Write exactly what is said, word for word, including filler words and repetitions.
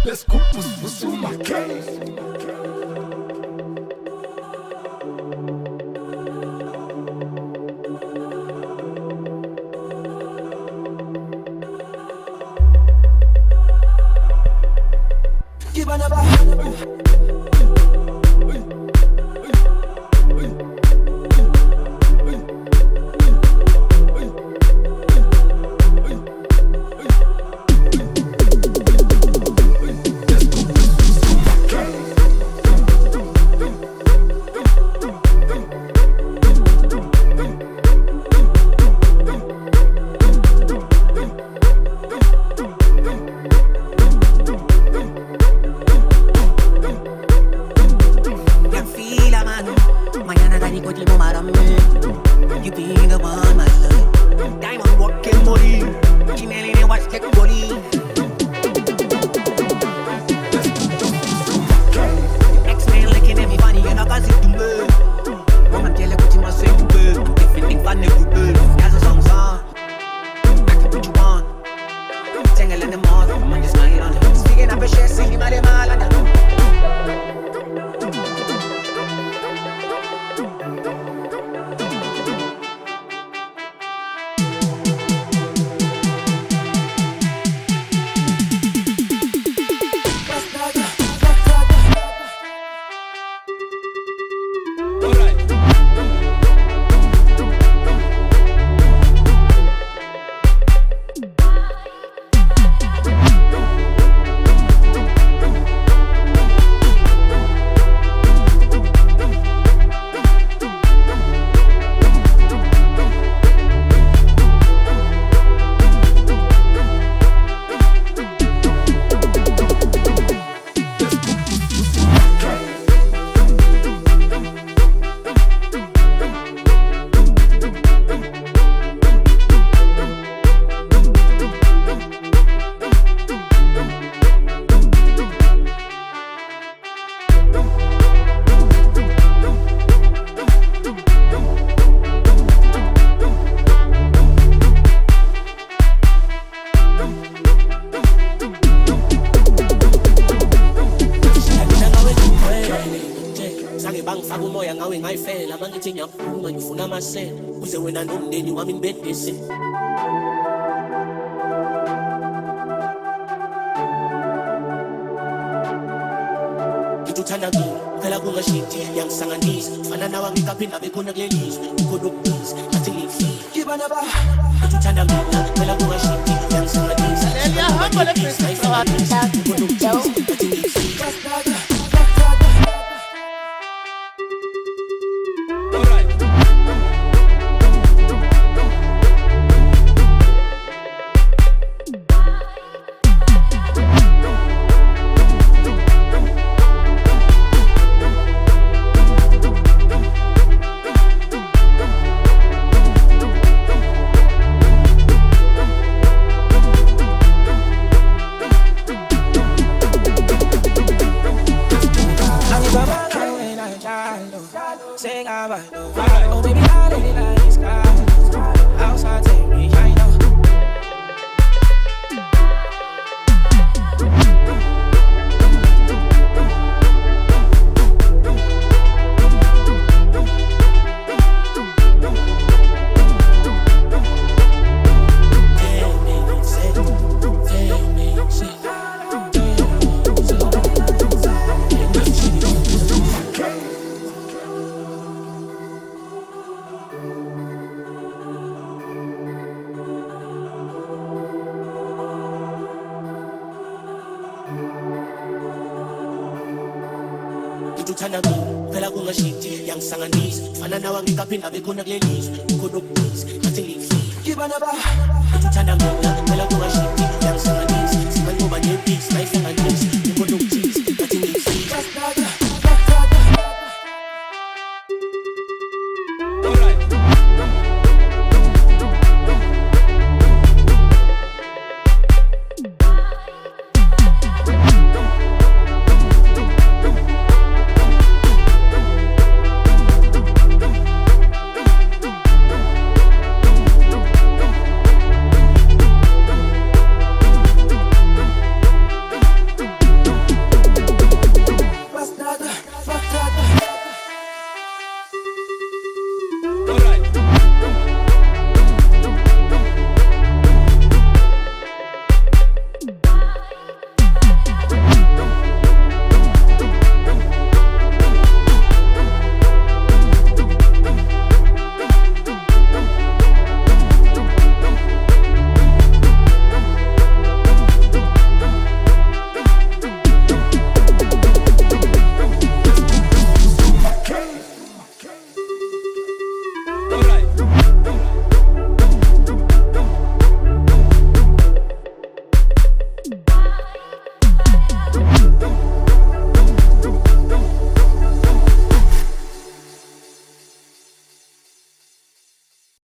Let's go pursue my case. Uze wena nomndeni wami nibedese ngikuthanda kimi phela kungashiti yangisanganisa fana nawe ngikaphinda bekhona kulelizwe ukhona ukubiza athi ngifike kibana ba ngikuthanda mina phela kungashiti yangisanganisa leliyahamba lebhizinisi athi ngifike Oh baby, I lay like sky outside, take me, I know. ngikuthanda mina phela kungashiti yangisanganisa fana nawe ngikaphinda bekhona kulelizwe ukhona ukubiza athi ngifike kibana ba ngikuthanda mina phela kungashiti yangisanganisa singanqoba nempisi nayihlanganisa